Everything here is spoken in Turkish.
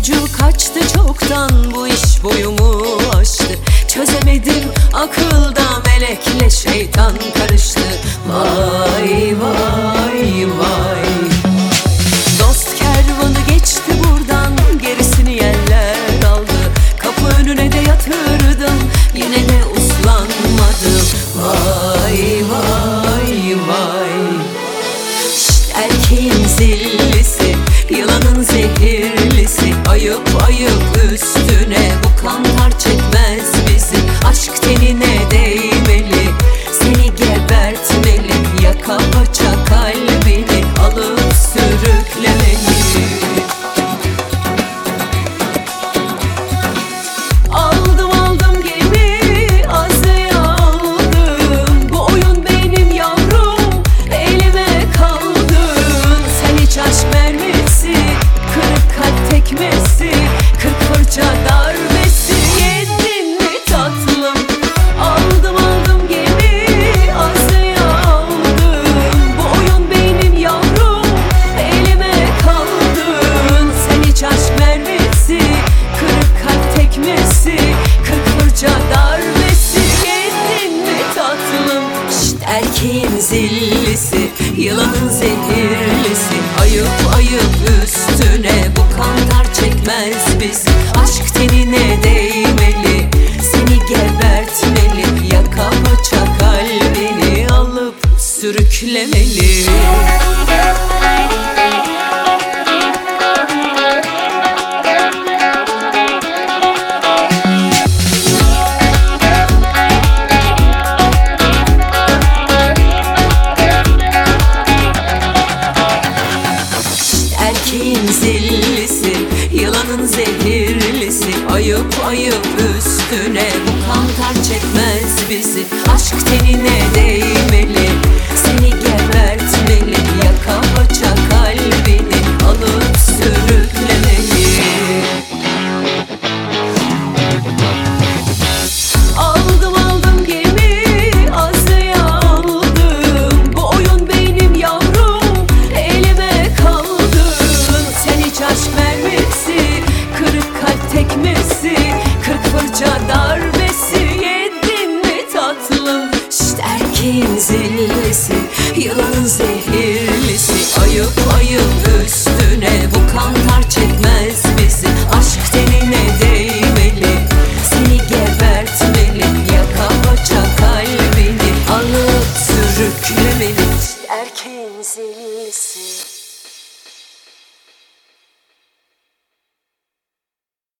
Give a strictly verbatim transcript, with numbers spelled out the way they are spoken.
ucu kaçtı çoktan, bu iş boyumu aştı. Çözemedim, akılda melekle şeytan karıştı. Vay vay vay. Dost kervanı geçti buradan, gerisini yeller aldı. Kapı önüne de yatırdım, yine de uslanmadım. Vay vay vay. Şşt, erkeğin zillisi, yılanın zehirlisi. Ayıp ayıp üstüne, bu kanlar çekmez bizi. Aşk tenine değmeli, seni gebertmeli. Yaka paça kalbini alıp sürüklemeli. Aldım aldım gemi, Asya'ya aldım. Bu oyun benim yavrum, elime kaldın. Sen hiç aşk mermisi, kırık kalp tekmesi, kırk fırça darbesi yedin mi tatlım? Aldım aldım gemi, Asya'ya aldım. Bu oyun benim yavrum, elime kaldın. Sen hiç aşk mermisi, kırık kalp tekmesi, kırk fırça darbesi yedin mi tatlım? Şşt, erkeğin zillisi, yılanın zehirlisi. Ayıp ayıp üstüne, bu kanlar çekmez bizi. Aşk tenine değmeli, seni gebertmeli. Yaka paça kalbini alıp sürüklemeli. Erkeğin zillisi, yılanın zehirlisi. Ayıp ayıp üstüne, bu kantar çekmez bizi. Aşk tenine değmeli, seni gebertmeli. Yaka paça kalbini alıp sürüklemeli. Aldım aldım gemi, Asya'ya aldım. Bu oyun benim yavrum, elime kaldın. Sen hiç aşk mermisi, kırık kalp tekmesi, kırk fırça darbesi yedin mi tatlım? Şşt, erkeğin zillisi, yılanın zehirlisi. Ayıp ayıp üstüne, bu kanlar çekmez bizi. Aşk tenine değmeli, seni gebertmeli. Yaka paça kalbini alıp sürüklemeli. Şşt, erkeğin zillisi.